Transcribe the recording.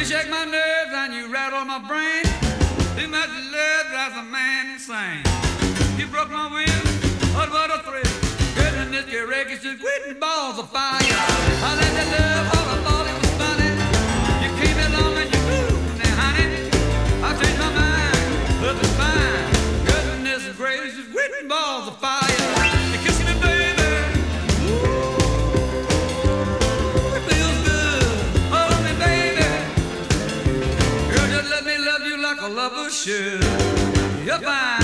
You shake my nerves and you rattle my brain. Too much love drives a man insane. You broke my will, what a thrill. Goodness, your records just quitting balls of fire. I let that love all I thought it was funny. You came along and you moved, now honey, I changed my mind, love is fine. Goodness gracious, quitting balls of fire. You're kissing me, baby. Ooh, it feels good. Hold me, baby. Girl, just let me love you like a lover should. You're fine.